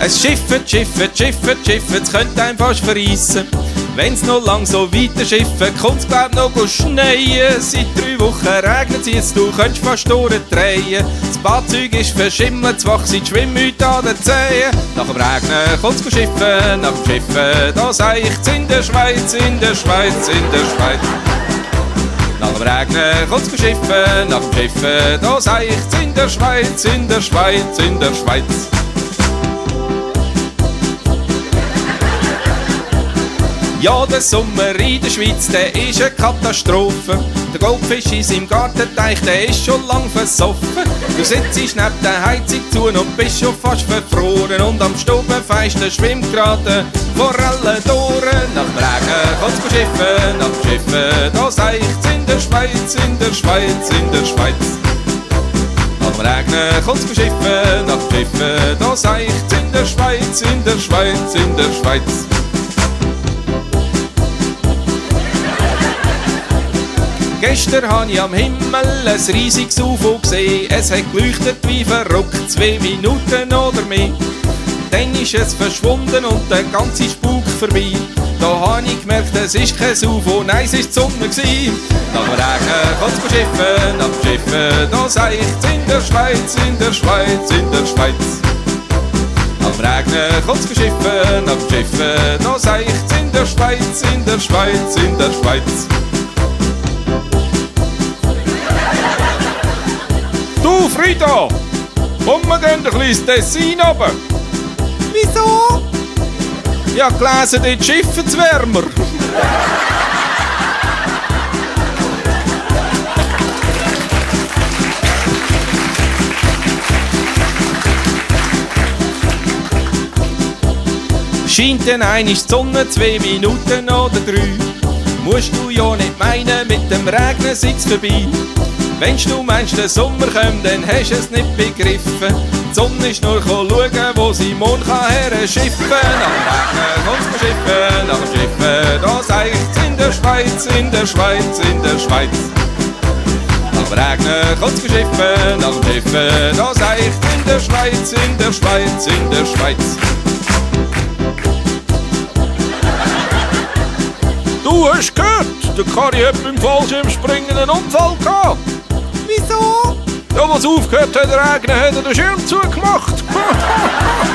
Es schifft, es könnte einem fast verreissen. Wenn's noch lang so weiter schiffen, kommt's glaub noch schneien. Seit 3 Wochen regnet es, du könntest fast durchdrehen. Das Badzeug ist verschimmelt, das Wachs sind Schwimmhüte an den Zehen. Nach dem Regnen kommt's schiffen, nach dem Schiffen, da seicht's in der Schweiz, in der Schweiz, in der Schweiz. Nach dem Regnen kommt's schiffen, nach dem Schiffen, da seicht's in der Schweiz, in der Schweiz, in der Schweiz. Ja, der Sommer in der Schweiz, der ist eine Katastrophe. Der Goldfisch in seinem Gartenteich, der ist schon lang versoffen. Du sitzt neben der Heizung zu und bist schon fast verfroren. Und am Stubenfenster schwimmt gerade Forelle durch. Nach dem Regen kommt's schiffen, nach dem Schiffen, da seicht's in der Schweiz, in der Schweiz, in der Schweiz. Nach dem Regen kommt's schiffen, nach dem Schiffen, da seicht's in der Schweiz, in der Schweiz, in der Schweiz. Gestern habe ich am Himmel ein riesiges UFO gesehen. Es hat geleuchtet wie verrückt, 2 Minuten oder mehr. Dann ist es verschwunden und der ganze Spuk vorbei. Da habe ich gemerkt, es ist kein UFO, nein, es war die Sonne. Nach dem Regen kommt's schiffen, nach dem Schiffen, da seicht's in der Schweiz, in der Schweiz, in der Schweiz. Nach dem Regen kommt's schiffen, nach dem Schiffen, da seicht's in der Schweiz, in der Schweiz, in der Schweiz. Du, Frieda, komm, wir gehen ein bisschen ins Tessin runter. Wieso? Ich habe gelesen, dort schiffen's wärmer. Scheint dann einmal die Sonne 2 Minuten oder 3. Musst du ja nicht meinen, mit dem Regnen sitzt vorbei. Wenn du meinst, der Sommer kommt, dann hast du es nicht begriffen. Die Sonne ist nur schauen, wo sie Mond her schiffen. Nach dem Regnen kommt's schiffen, nach dem Schiffen, da seicht's in der Schweiz, in der Schweiz, in der Schweiz. Nach dem Regnen kommt's schiffen, nach dem Schiffen, da seicht's in der Schweiz, in der Schweiz, in der Schweiz. Du hast gehört, der Kari hat beim Fallschirmspringen einen Unfall gehabt. Wieso? Ja, was aufgehört hat, regnen, hat er den Schirm zugemacht.